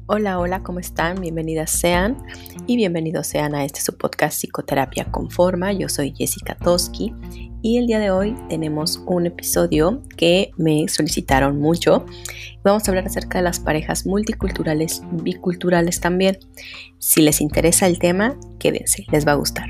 Hola, hola, ¿cómo están? Bienvenidas sean y bienvenidos sean a este su podcast Psicoterapia con Forma. Yo soy Jessica Toski y el día de hoy tenemos un episodio que me solicitaron mucho. Vamos a hablar acerca de las parejas multiculturales, biculturales también. Si les interesa el tema, quédense, les va a gustar.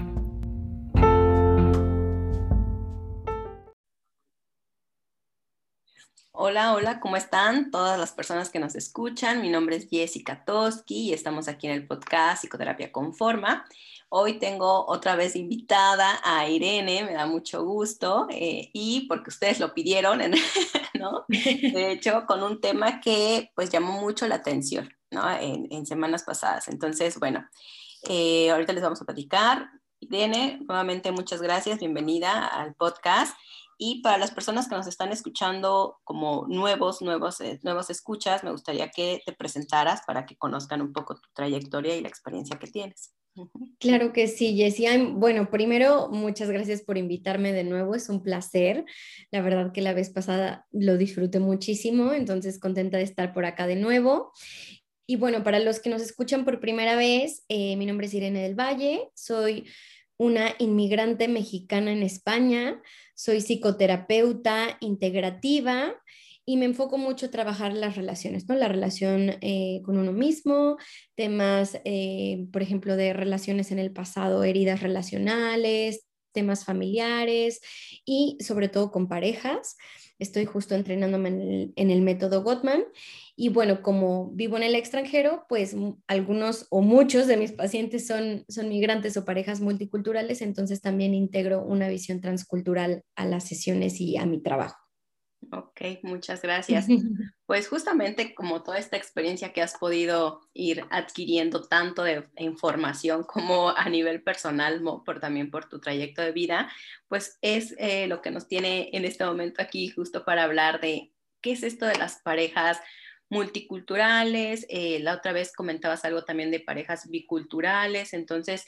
Hola, hola, ¿cómo están todas las personas que nos escuchan? Mi nombre es Jessica Toski y estamos aquí en el podcast Psicoterapia con Forma. Hoy tengo otra vez invitada a Irene, me da mucho gusto y porque ustedes lo pidieron, ¿no? De hecho, con un tema que pues llamó mucho la atención, ¿no? En semanas pasadas. Entonces, bueno, ahorita les vamos a platicar. Irene, nuevamente muchas gracias, bienvenida al podcast. Y para las personas que nos están escuchando como nuevos escuchas, me gustaría que te presentaras para que conozcan un poco tu trayectoria y la experiencia que tienes. Claro que sí, Jessie. Bueno, primero, muchas gracias por invitarme de nuevo. Es un placer. La verdad que la vez pasada lo disfruté muchísimo, entonces contenta de estar por acá de nuevo. Y bueno, para los que nos escuchan por primera vez, mi nombre es Irene del Valle. Soy una inmigrante mexicana en España. Soy psicoterapeuta integrativa y me enfoco mucho a trabajar las relaciones, ¿no? La relación con uno mismo, temas, por ejemplo, de relaciones en el pasado, heridas relacionales, temas familiares y sobre todo con parejas. Estoy justo entrenándome en el método Gottman. Y bueno, como vivo en el extranjero, pues algunos o muchos de mis pacientes son migrantes o parejas multiculturales, entonces también integro una visión transcultural a las sesiones y a mi trabajo. Ok, muchas gracias. Pues justamente como toda esta experiencia que has podido ir adquiriendo tanto de información como a nivel personal, también por tu trayecto de vida, pues es lo que nos tiene en este momento aquí justo para hablar de qué es esto de las parejas multiculturales. La otra vez comentabas algo también de parejas biculturales, entonces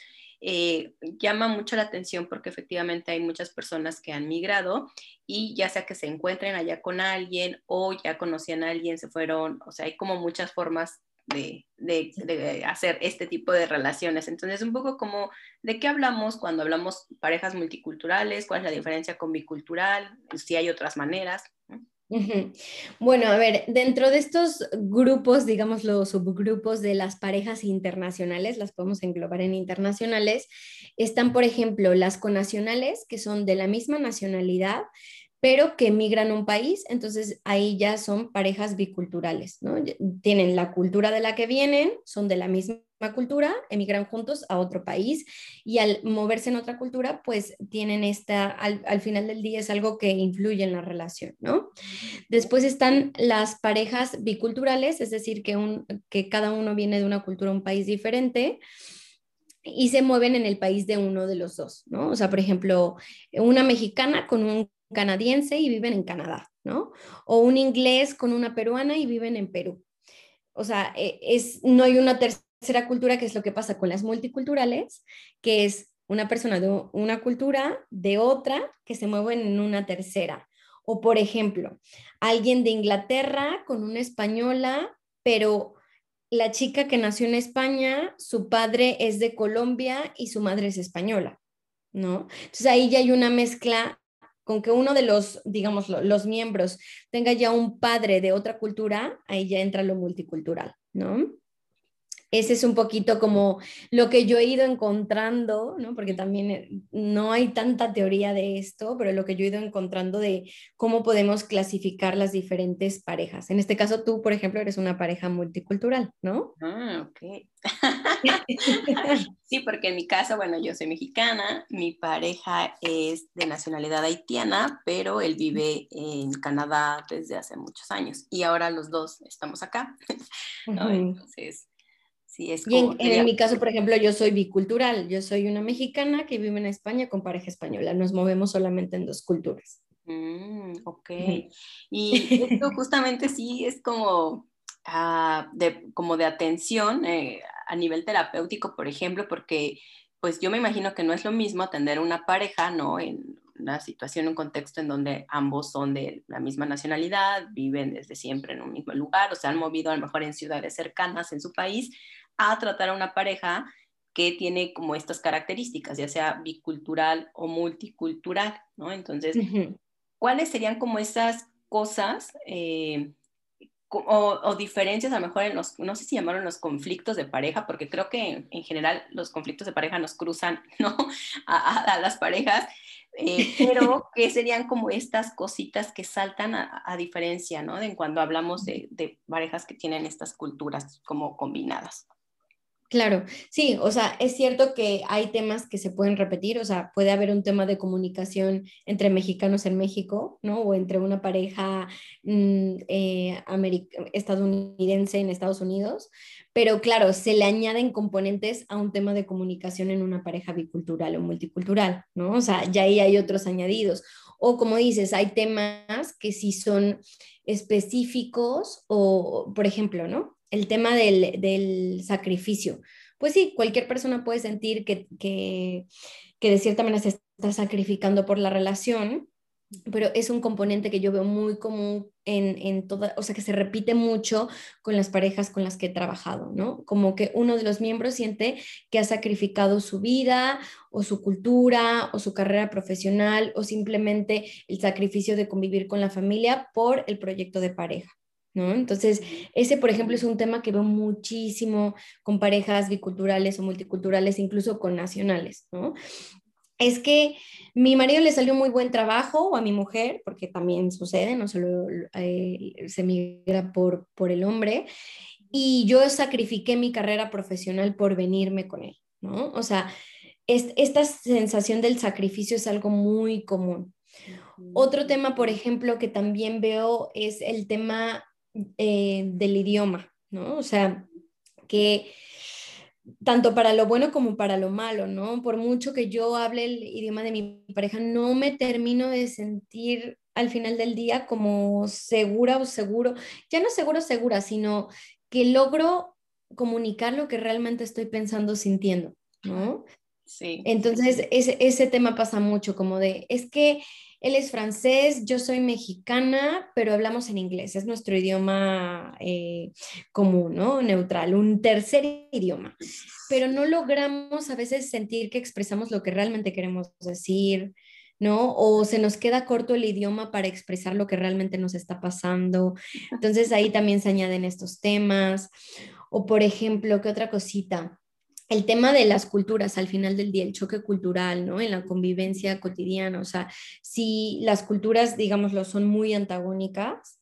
llama mucho la atención porque efectivamente hay muchas personas que han migrado y ya sea que se encuentren allá con alguien o ya conocían a alguien, se fueron, o sea, hay como muchas formas de hacer este tipo de relaciones. Entonces, un poco como, ¿de qué hablamos cuando hablamos parejas multiculturales? ¿Cuál es la diferencia con bicultural? Si hay otras maneras. Ujú. Bueno, a ver, dentro de estos grupos, digamos los subgrupos de las parejas internacionales, las podemos englobar en internacionales, están, por ejemplo, las conacionales, que son de la misma nacionalidad, pero que migran a un país, entonces ahí ya son parejas biculturales, ¿no? Tienen la cultura de la que vienen, son de la misma cultura, emigran juntos a otro país y al moverse en otra cultura, pues tienen al final del día es algo que influye en la relación, ¿no? Después están las parejas biculturales, es decir, que cada uno viene de una cultura, un país diferente y se mueven en el país de uno de los dos, ¿no? O sea, por ejemplo, una mexicana con un canadiense y viven en Canadá, ¿no? O un inglés con una peruana y viven en Perú. O sea, no hay una tercera cultura, que es lo que pasa con las multiculturales, que es una persona de una cultura, de otra, que se mueven en una tercera. O, por ejemplo, alguien de Inglaterra con una española, pero la chica que nació en España, su padre es de Colombia y su madre es española, ¿no? Entonces ahí ya hay una mezcla con que uno de los, digamos, los miembros tenga ya un padre de otra cultura, ahí ya entra lo multicultural, ¿no? Ese es un poquito como lo que yo he ido encontrando, ¿no? Porque también no hay tanta teoría de esto, pero lo que yo he ido encontrando de cómo podemos clasificar las diferentes parejas. En este caso, tú, por ejemplo, eres una pareja multicultural, ¿no? Ah, ok. Sí, porque en mi caso, bueno, yo soy mexicana, mi pareja es de nacionalidad haitiana, pero él vive en Canadá desde hace muchos años y ahora los dos estamos acá, ¿no? Ujú. Entonces, sí, es Y como, en sería, mi caso, por ejemplo, yo soy bicultural. Yo soy una mexicana que vive en España con pareja española. Nos movemos solamente en dos culturas. ok. Ujú. Y esto justamente sí es como, como de atención a nivel terapéutico, por ejemplo, porque pues yo me imagino que no es lo mismo atender una pareja, ¿no? En una situación, un contexto en donde ambos son de la misma nacionalidad, viven desde siempre en un mismo lugar, o se han movido a lo mejor en ciudades cercanas en su país, a tratar a una pareja que tiene como estas características, ya sea bicultural o multicultural, ¿no? Entonces, ¿cuáles serían como esas cosas o diferencias a lo mejor en los, no sé si llamaron los conflictos de pareja, porque creo que en general los conflictos de pareja nos cruzan, ¿no? A las parejas, pero ¿qué serían como estas cositas que saltan a diferencia, ¿no? De cuando hablamos de parejas que tienen estas culturas como combinadas. Claro, sí, o sea, es cierto que hay temas que se pueden repetir, o sea, puede haber un tema de comunicación entre mexicanos en México, ¿no? O entre una pareja estadounidense en Estados Unidos, pero claro, se le añaden componentes a un tema de comunicación en una pareja bicultural o multicultural, ¿no? O sea, ya ahí hay otros añadidos. O como dices, hay temas que sí son específicos o, por ejemplo, ¿no? El tema del sacrificio. Pues sí, cualquier persona puede sentir que de cierta manera se está sacrificando por la relación, pero es un componente que yo veo muy común en toda, o sea, que se repite mucho con las parejas con las que he trabajado, ¿no? Como que uno de los miembros siente que ha sacrificado su vida o su cultura o su carrera profesional o simplemente el sacrificio de convivir con la familia por el proyecto de pareja. ¿No? Entonces, ese, por ejemplo, es un tema que veo muchísimo con parejas biculturales o multiculturales, incluso con nacionales, ¿no? Es que mi marido le salió muy buen trabajo, o a mi mujer, porque también sucede, no solo se migra por el hombre, y yo sacrifiqué mi carrera profesional por venirme con él, ¿no? O sea, esta sensación del sacrificio es algo muy común. Otro tema, por ejemplo, que también veo es el tema del idioma, ¿no? O sea, que tanto para lo bueno como para lo malo, ¿no? Por mucho que yo hable el idioma de mi pareja, no me termino de sentir al final del día como segura o seguro, ya no seguro o segura, sino que logro comunicar lo que realmente estoy pensando, sintiendo, ¿no? Sí. Entonces, ese tema pasa mucho, como de, es que él es francés, yo soy mexicana, pero hablamos en inglés, es nuestro idioma común, ¿no? Neutral, un tercer idioma, pero no logramos a veces sentir que expresamos lo que realmente queremos decir, ¿no? O se nos queda corto el idioma para expresar lo que realmente nos está pasando. Entonces, ahí también se añaden estos temas. O, por ejemplo, ¿qué otra cosita? El tema de las culturas, al final del día, el choque cultural, ¿no? En la convivencia cotidiana, o sea, si las culturas, digámoslo, son muy antagónicas,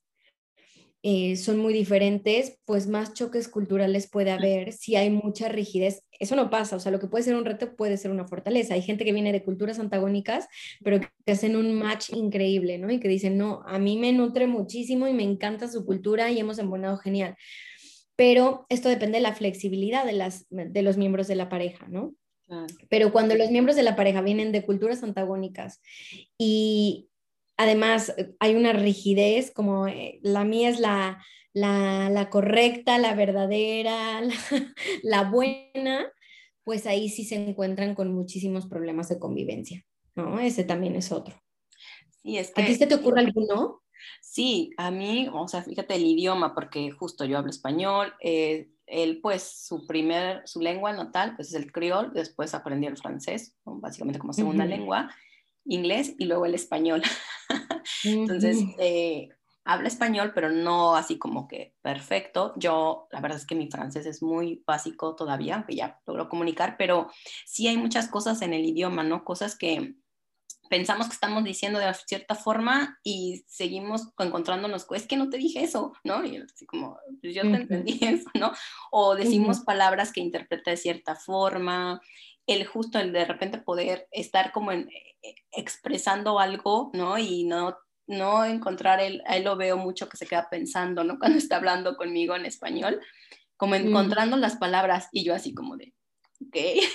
son muy diferentes, pues más choques culturales puede haber si hay mucha rigidez. Eso no pasa, o sea, lo que puede ser un reto puede ser una fortaleza. Hay gente que viene de culturas antagónicas, pero que hacen un match increíble, ¿no? Y que dicen, no, a mí me nutre muchísimo y me encanta su cultura y hemos embonado genial. Pero esto depende de la flexibilidad de los miembros de la pareja, ¿no? Claro. Pero cuando los miembros de la pareja vienen de culturas antagónicas y además hay una rigidez, como la mía es la correcta, la verdadera, la buena, pues ahí sí se encuentran con muchísimos problemas de convivencia, ¿no? Ese también es otro. Sí, es ¿A ti que se te ocurre alguno? sí, a mí, o sea, fíjate el idioma, porque justo yo hablo español, él pues su lengua natal pues es el criol, después aprendió el francés, ¿no? Básicamente como segunda Ujú, lengua, inglés y luego el español. Entonces, ujú, habla español, pero no así como que perfecto. Yo, la verdad es que mi francés es muy básico todavía, aunque ya logro comunicar, pero sí hay muchas cosas en el idioma, ¿no? Cosas que pensamos que estamos diciendo de cierta forma y seguimos encontrándonos, es que no te dije eso, ¿no? Y así como, pues yo te ujú, entendí eso, ¿no? O decimos ujú. palabras que interpreta de cierta forma, el de repente poder estar como expresando algo, ¿no? Y no encontrar a él lo veo mucho que se queda pensando, ¿no? Cuando está hablando conmigo en español, como Ujú. encontrando las palabras y yo así como de, ok.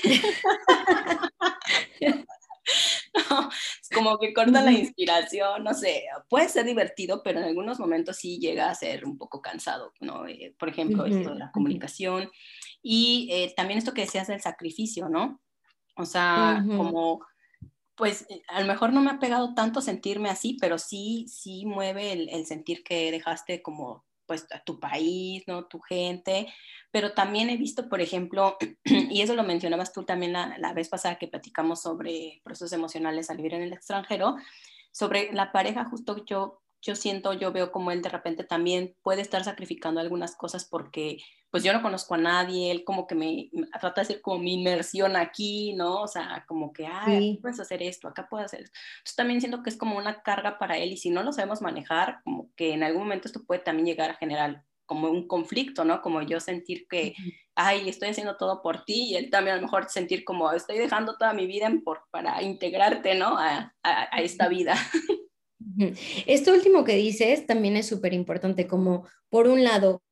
No, es como que corta la Ujú, inspiración, no sé, puede ser divertido, pero en algunos momentos sí llega a ser un poco cansado, ¿no? Por ejemplo, ujú, esto de la ujú, comunicación y también esto que decías del sacrificio, ¿no? O sea, ujú. como Pues a lo mejor no me ha pegado tanto sentirme así, pero sí, sí mueve el sentir que dejaste como pues a tu país, ¿no? Tu gente, pero también he visto, por ejemplo, y eso lo mencionabas tú también la vez pasada que platicamos sobre procesos emocionales al vivir en el extranjero, sobre la pareja, justo yo siento, yo veo como él de repente también puede estar sacrificando algunas cosas porque pues yo no conozco a nadie, él como que me trata de hacer como mi inmersión aquí, ¿no? O sea, como que, ay, aquí Sí. puedes hacer esto, acá puedes hacer esto. Entonces también siento que es como una carga para él y si no lo sabemos manejar, como que en algún momento esto puede también llegar a generar como un conflicto, ¿no? Como yo sentir que, ay, estoy haciendo todo por ti y él también a lo mejor sentir como estoy dejando toda mi vida para integrarte, ¿no? A esta vida. Ujú. Esto último que dices también es súper importante, como por un lado,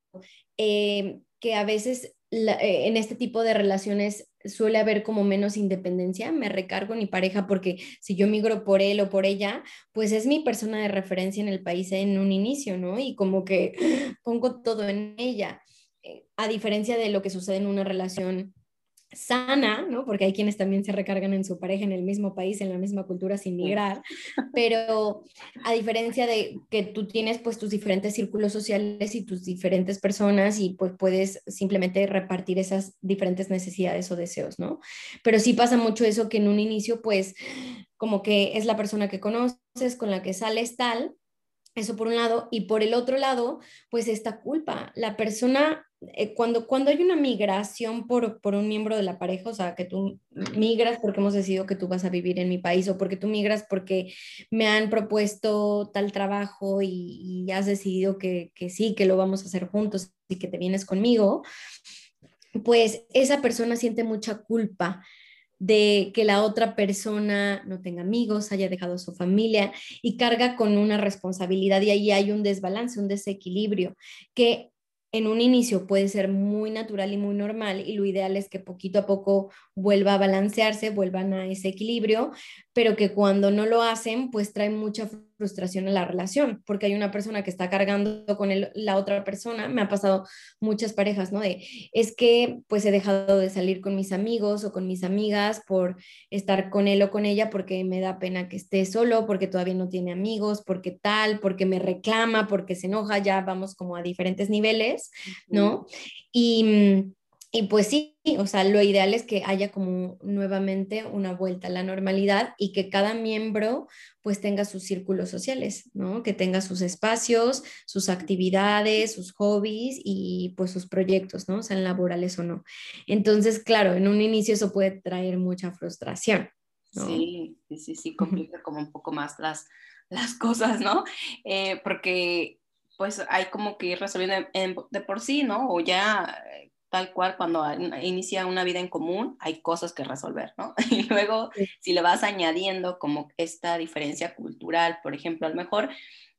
que a veces en este tipo de relaciones suele haber como menos independencia, me recargo en mi pareja porque si yo migro por él o por ella, pues es mi persona de referencia en el país en un inicio, ¿no? Y como que pongo todo en ella, a diferencia de lo que sucede en una relación sana, ¿no? Porque hay quienes también se recargan en su pareja en el mismo país, en la misma cultura, sin Sí. migrar, pero a diferencia de que tú tienes pues tus diferentes círculos sociales y tus diferentes personas y pues puedes simplemente repartir esas diferentes necesidades o deseos, ¿no? Pero sí pasa mucho eso que en un inicio pues como que es la persona que conoces, con la que sales tal, eso por un lado, y por el otro lado, pues esta culpa. La persona, cuando hay una migración por un miembro de la pareja, o sea, que tú migras porque hemos decidido que tú vas a vivir en mi país, o porque tú migras porque me han propuesto tal trabajo y has decidido que sí, que lo vamos a hacer juntos y que te vienes conmigo, pues esa persona siente mucha culpa de que la otra persona no tenga amigos, haya dejado su familia y carga con una responsabilidad y ahí hay un desbalance, un desequilibrio que en un inicio puede ser muy natural y muy normal y lo ideal es que poquito a poco vuelva a balancearse, vuelvan a ese equilibrio, pero que cuando no lo hacen, pues trae mucha frustración en la relación, porque hay una persona que está cargando con la otra persona, me ha pasado muchas parejas, ¿no? De, es que pues he dejado de salir con mis amigos o con mis amigas por estar con él o con ella porque me da pena que esté solo, porque todavía no tiene amigos, porque tal, porque me reclama, porque se enoja, ya vamos como a diferentes niveles, ¿no? Y, y pues sí, o sea, lo ideal es que haya como nuevamente una vuelta a la normalidad y que cada miembro pues tenga sus círculos sociales, ¿no? Que tenga sus espacios, sus actividades, sus hobbies y pues sus proyectos, ¿no? Sean laborales o no. Entonces, claro, en un inicio eso puede traer mucha frustración, ¿no? Sí, sí, sí, sí, complica como un poco más las cosas, ¿no? Porque pues hay como que ir resolviendo de por sí, ¿no? O ya tal cual cuando inicia una vida en común hay cosas que resolver, ¿no? Y luego si le vas añadiendo como esta diferencia cultural, por ejemplo, a lo mejor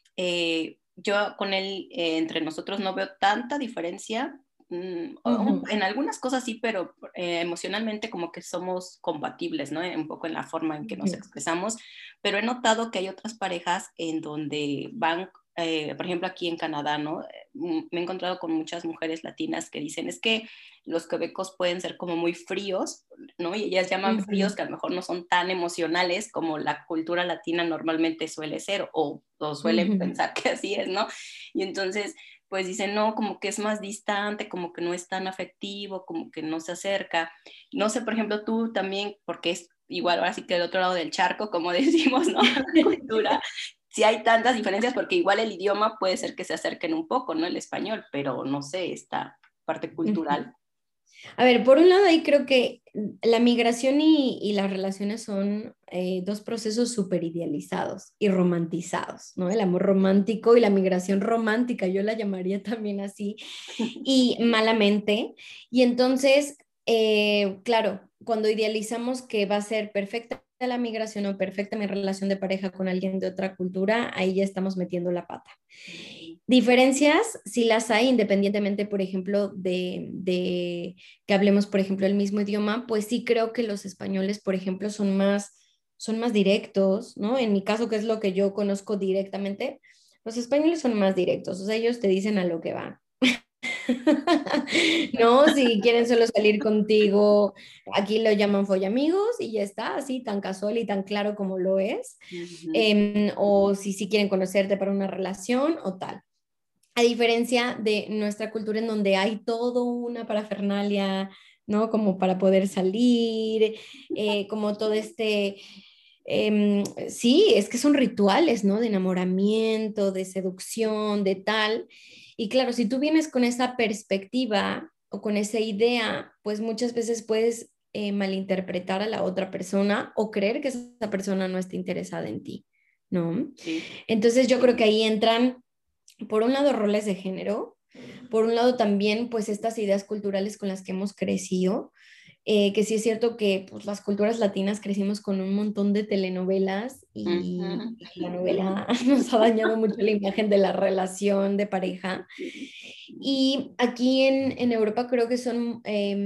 yo con él, entre nosotros no veo tanta diferencia. Ujú. En algunas cosas sí, pero emocionalmente como que somos compatibles, ¿no? Un poco en la forma en que nos Ujú. expresamos, pero he notado que hay otras parejas en donde van, por ejemplo, aquí en Canadá, ¿no? Me he encontrado con muchas mujeres latinas que dicen, es que los quebecos pueden ser como muy fríos, ¿no? Y ellas llaman fríos Ujú. que a lo mejor no son tan emocionales como la cultura latina normalmente suele ser o suelen Ujú. pensar que así es, ¿no? Y entonces, pues dicen, no, como que es más distante, como que no es tan afectivo, como que no se acerca. No sé, por ejemplo, tú también, porque es igual ahora sí que del otro lado del charco, como decimos, ¿no? La cultura, si hay tantas diferencias, porque igual el idioma puede ser que se acerquen un poco, ¿no? El español, pero no sé, esta parte Ujú. cultural. A ver, por un lado ahí creo que la migración y las relaciones son dos procesos súper idealizados y romantizados, ¿no? El amor romántico y la migración romántica, yo la llamaría también así, y malamente. Y entonces, claro, cuando idealizamos que va a ser perfecta la migración o perfecta mi relación de pareja con alguien de otra cultura, ahí ya estamos metiendo la pata. Diferencias, sí las hay, independientemente, por ejemplo, de que hablemos, por ejemplo, el mismo idioma, pues sí creo que los españoles, por ejemplo, son más directos, ¿no? En mi caso, que es lo que yo conozco directamente, los españoles son más directos, o sea, ellos te dicen a lo que van. No, si quieren solo salir contigo, aquí lo llaman follamigos y ya está, así tan casual y tan claro como lo es. Ujú. O si quieren conocerte para una relación o tal. A diferencia de nuestra cultura en donde hay todo una parafernalia, ¿no? Como para poder salir, como todo sí, es que son rituales, ¿no? De enamoramiento, de seducción, de tal. Y claro, si tú vienes con esa perspectiva o con esa idea, pues muchas veces puedes malinterpretar a la otra persona o creer que esa persona no está interesada en ti, ¿no? Sí. Entonces yo creo que ahí entran, por un lado, roles de género, por un lado también, pues estas ideas culturales con las que hemos crecido, que sí es cierto que pues, las culturas latinas crecimos con un montón de telenovelas y Ujú. la novela nos ha dañado mucho la imagen de la relación de pareja. Y aquí en Europa creo que son,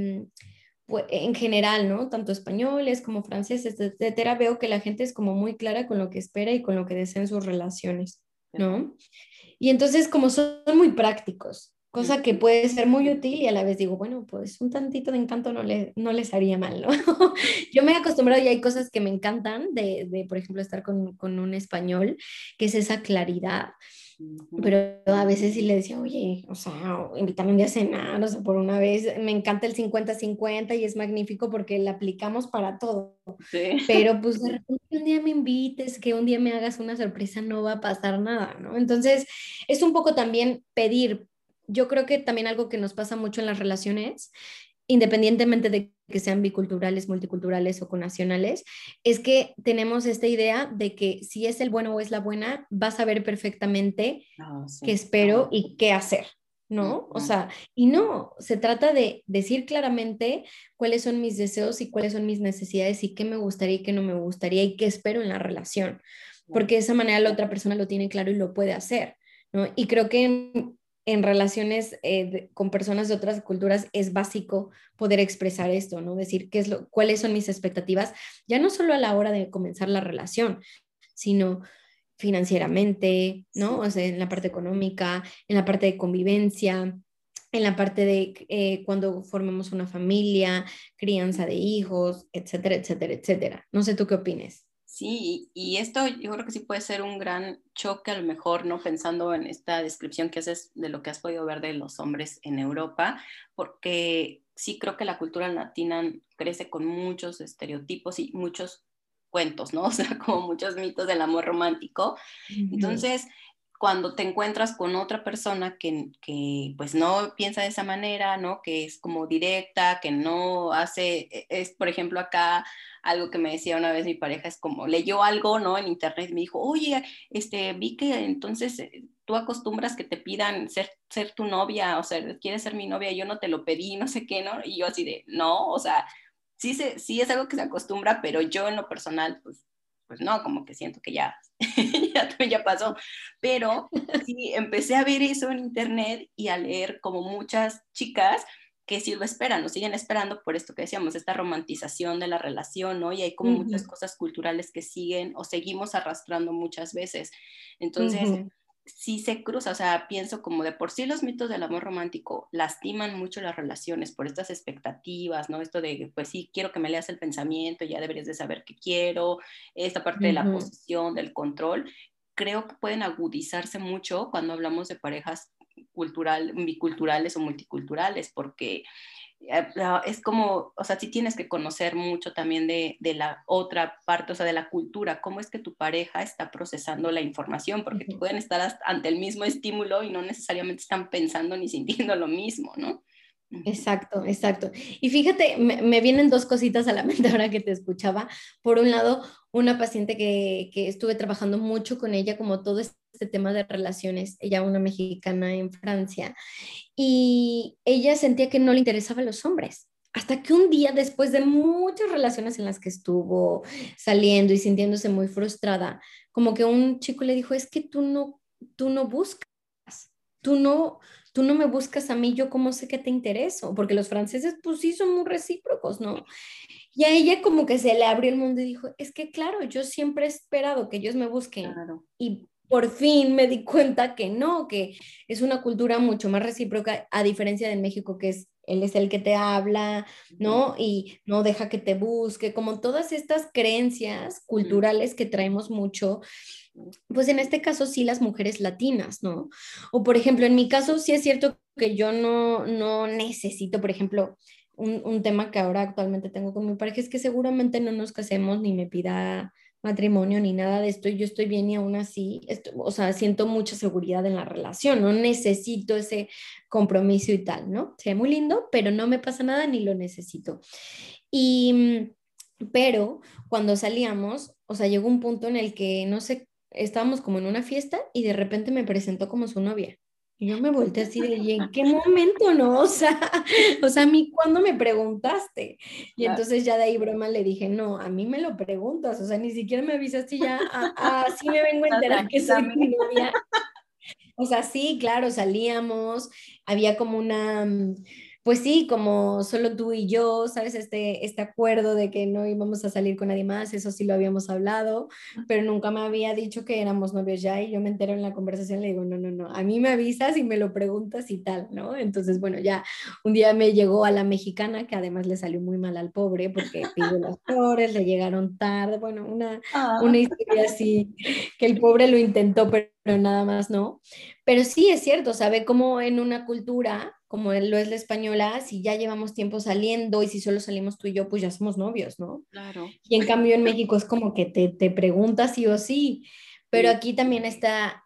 pues, en general, ¿no? Tanto españoles como franceses, etcétera, veo que la gente es como muy clara con lo que espera y con lo que desea en sus relaciones, ¿no? Y entonces, como son muy prácticos, cosa que Ujú. puede ser muy útil y a la vez digo, bueno, pues un tantito de encanto no les haría mal, ¿no? Yo me he acostumbrado y hay cosas que me encantan por ejemplo, estar con un español, que es esa claridad, Ujú. pero a veces sí le decía, oye, o sea, invítame un día a cenar, o sea, por una vez, me encanta el 50-50 y es magnífico porque la aplicamos para todo, Sí. pero pues de repente que un día me invites, que un día me hagas una sorpresa, no va a pasar nada, ¿no? Entonces, es un poco también pedir. Yo creo que también algo que nos pasa mucho en las relaciones, independientemente de que sean biculturales, multiculturales o conacionales, es que tenemos esta idea de que si es el bueno o es la buena, vas a ver perfectamente No, qué sí. espero y qué hacer, ¿no? O Ujú. sea, y no, se trata de decir claramente cuáles son mis deseos y cuáles son mis necesidades y qué me gustaría y qué no me gustaría y qué espero en la relación, porque de esa manera la otra persona lo tiene claro y lo puede hacer, ¿no? Y creo que en relaciones con personas de otras culturas es básico poder expresar esto, ¿no? Decir cuáles son mis expectativas, ya no solo a la hora de comenzar la relación, sino financieramente, ¿no? O Sí. sea, en la parte económica, en la parte de convivencia, en la parte de cuando formemos una familia, crianza de hijos, etcétera, etcétera, etcétera. No sé tú qué opines. Sí, y esto yo creo que sí puede ser un gran choque a lo mejor, ¿no? Pensando en esta descripción que haces de lo que has podido ver de los hombres en Europa, porque sí creo que la cultura latina crece con muchos estereotipos y muchos cuentos, ¿no? O sea, como muchos mitos del amor romántico. Ujú, Entonces, cuando te encuentras con otra persona que pues no piensa de esa manera, ¿no? Que es como directa, que no hace, es por ejemplo acá algo que me decía una vez mi pareja, es como leyó algo, ¿no? En internet y me dijo, oye, vi que entonces tú acostumbras que te pidan ser tu novia, o sea, quieres ser mi novia, yo no te lo pedí, no sé qué, ¿no? Y yo así de, no, o sea, sí es algo que se acostumbra, pero yo en lo personal, pues no, como que siento que ya, ya pasó, pero sí, empecé a ver eso en internet y a leer como muchas chicas que sí lo esperan, lo siguen esperando por esto que decíamos, esta romantización de la relación, ¿no? Y hay como muchas ujú, cosas culturales que siguen o seguimos arrastrando muchas veces. Entonces, ujú. sí se cruza, o sea, pienso como de por sí los mitos del amor romántico lastiman mucho las relaciones por estas expectativas, ¿no? Esto de, pues sí, quiero que me leas el pensamiento, ya deberías de saber qué quiero, esta parte de la Ujú. posesión, del control, creo que pueden agudizarse mucho cuando hablamos de parejas biculturales o multiculturales, porque es como, o sea, sí tienes que conocer mucho también de la otra parte, o sea, de la cultura, cómo es que tu pareja está procesando la información, porque Ujú. pueden estar ante el mismo estímulo y no necesariamente están pensando ni sintiendo lo mismo, ¿no? Ujú. Exacto, exacto. Y fíjate, me vienen dos cositas a la mente ahora que te escuchaba. Por un lado, una paciente que estuve trabajando mucho con ella, como todo este tema de relaciones, ella una mexicana en Francia, y ella sentía que no le interesaban los hombres. Hasta que un día, después de muchas relaciones en las que estuvo saliendo y sintiéndose muy frustrada, como que un chico le dijo, es que tú no buscas, tú no, tú no me buscas a mí, yo cómo sé que te intereso, porque los franceses pues sí son muy recíprocos, ¿no? Y a ella como que se le abrió el mundo y dijo, es que claro, yo siempre he esperado que ellos me busquen Claro. y por fin me di cuenta que no, que es una cultura mucho más recíproca, a diferencia de México, que es, él es el que te habla, ¿no? Y no deja que te busque, como todas estas creencias culturales que traemos mucho, pues en este caso sí las mujeres latinas, ¿no? O por ejemplo, en mi caso sí es cierto que yo no necesito, por ejemplo, un tema que ahora actualmente tengo con mi pareja es que seguramente no nos casemos ni me pida matrimonio ni nada de esto, y yo estoy bien y aún así, o sea, siento mucha seguridad en la relación, no necesito ese compromiso y tal, ¿no? Sería muy lindo, pero no me pasa nada ni lo necesito. Y, pero cuando salíamos, o sea, llegó un punto en el que, no sé, estábamos como en una fiesta y de repente me presentó como su novia. Y yo me volteé así de, ¿y en qué momento, no? O sea, a mí, ¿cuándo me preguntaste? Y Claro. entonces ya de ahí broma le dije, no, a mí me lo preguntas, o sea, ni siquiera me avisaste y ya, sí me vengo a enterar que soy tu Avísame. novia. O sea, sí, claro, salíamos, había como una, pues sí, como solo tú y yo, ¿sabes? Este acuerdo de que no íbamos a salir con nadie más, eso sí lo habíamos hablado, pero nunca me había dicho que éramos novios ya, y yo me entero en la conversación, le digo, no, no, no, a mí me avisas y me lo preguntas y tal, ¿no? Entonces, bueno, ya un día me llegó a la mexicana, que además le salió muy mal al pobre porque pidió las flores, le llegaron tarde, bueno, Ah, una historia así, que el pobre lo intentó, pero nada más no. Pero sí es cierto, sabe cómo en una cultura, como lo es la española, si ya llevamos tiempo saliendo y si solo salimos tú y yo, pues ya somos novios, ¿no? claro. Y en cambio en México es como que te preguntas sí o sí, pero Sí. aquí también está,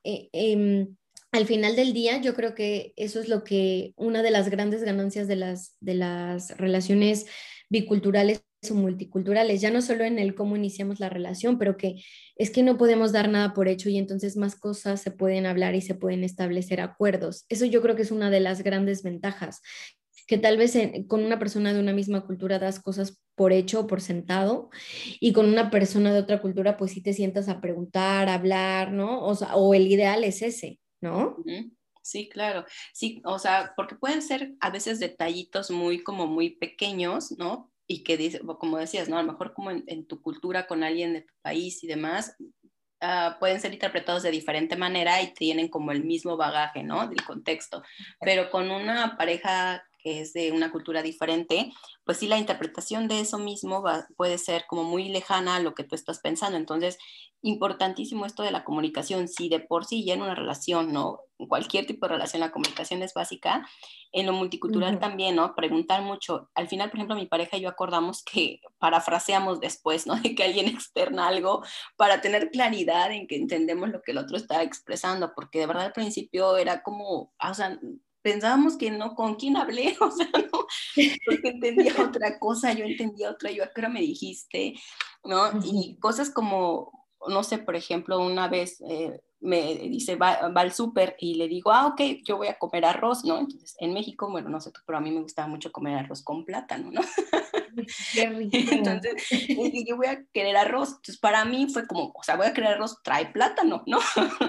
al final del día, yo creo que eso es lo que, una de las grandes ganancias de las relaciones biculturales o multiculturales, ya no solo en el cómo iniciamos la relación, pero que es que no podemos dar nada por hecho y entonces más cosas se pueden hablar y se pueden establecer acuerdos. Eso yo creo que es una de las grandes ventajas, que tal vez con una persona de una misma cultura das cosas por hecho o por sentado, y con una persona de otra cultura pues sí te sientas a preguntar, a hablar, ¿no? O sea, o el ideal es ese, ¿no? Ujú. Sí, claro. Sí, o sea, porque pueden ser a veces detallitos muy como muy pequeños, ¿no? Y que dice, o como decías, ¿no? A lo mejor como en tu cultura con alguien de tu país y demás, pueden ser interpretados de diferente manera y tienen como el mismo bagaje, ¿no? Del contexto. Pero con una pareja que es de una cultura diferente, pues sí, la interpretación de eso mismo puede ser como muy lejana a lo que tú estás pensando. Entonces, importantísimo esto de la comunicación. Si de por sí ya en una relación, ¿no? En cualquier tipo de relación la comunicación es básica, en lo multicultural Ujú. también, ¿no? Preguntar mucho. Al final, por ejemplo, mi pareja y yo acordamos que parafraseamos después, ¿no? De que alguien externa algo para tener claridad en que entendemos lo que el otro está expresando, porque de verdad al principio era como, o sea, pensábamos que no, ¿con quién hablé? O sea, no, porque entendía otra cosa, yo entendía otra, yo a qué hora me dijiste, ¿no? Y Ujú. cosas como, no sé, por ejemplo, una vez me dice, va al súper y le digo, ok, yo voy a comer arroz, ¿no? Entonces, en México, bueno, no sé tú, pero a mí me gustaba mucho comer arroz con plátano, ¿no? Qué rico. Entonces, dije, yo voy a querer arroz. Entonces, para mí fue como, o sea, voy a querer arroz, trae plátano, ¿no?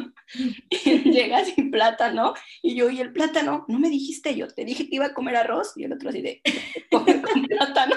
Y llega sin plátano, y yo, ¿y el plátano? No me dijiste, yo te dije que iba a comer arroz, y el otro así de, comer con plátano.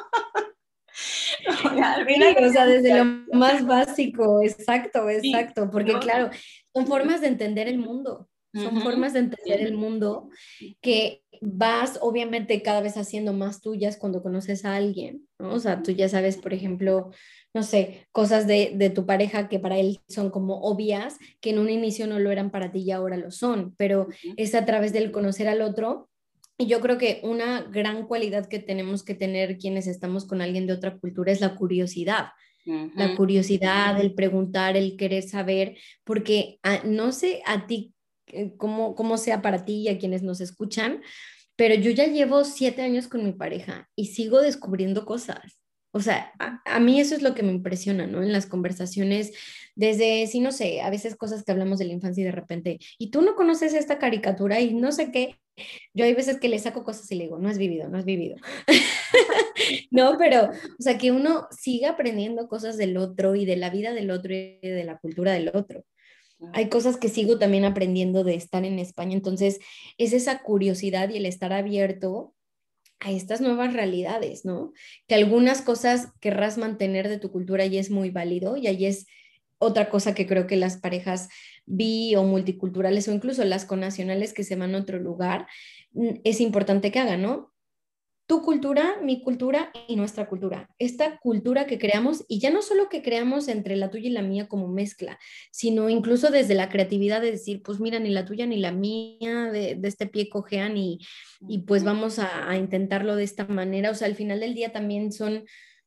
Al final Sí, no o sea, desde lo entendía. más básico, exacto, Sí, exacto, porque no, claro, son formas de entender el mundo, son uh-huh, formas de entender sí, el mundo que vas obviamente cada vez haciendo más tuyas cuando conoces a alguien, ¿no? O sea, tú ya sabes, por ejemplo, no sé, cosas de tu pareja que para él son como obvias, que en un inicio no lo eran para ti y ahora lo son, pero uh-huh, es a través del conocer al otro. Y yo creo que una gran cualidad que tenemos que tener quienes estamos con alguien de otra cultura es la uh-huh. curiosidad, el preguntar, el querer saber, porque no sé a ti cómo sea para ti y a quienes nos escuchan, pero yo ya llevo 7 años con mi pareja y sigo descubriendo cosas. O sea, a mí eso es lo que me impresiona, ¿no? En las conversaciones, desde, sí, no sé, a veces cosas que hablamos de la infancia y de repente, y tú no conoces esta caricatura y no sé qué, yo hay veces que le saco cosas y le digo, no has vivido, no has vivido. No, pero, o sea, que uno siga aprendiendo cosas del otro y de la vida del otro y de la cultura del otro. Hay cosas que sigo también aprendiendo de estar en España, entonces es esa curiosidad y el estar abierto a estas nuevas realidades, ¿no? Que algunas cosas querrás mantener de tu cultura y es muy válido, y ahí es otra cosa que creo que las parejas bi o multiculturales o incluso las connacionales que se van a otro lugar, es importante que hagan, ¿no? Tu cultura, mi cultura y nuestra cultura. Esta cultura que creamos, y ya no solo que creamos entre la tuya y la mía como mezcla, sino incluso desde la creatividad de decir, pues mira, ni la tuya ni la mía de este pie cojean y pues vamos a intentarlo de esta manera. O sea, al final del día también son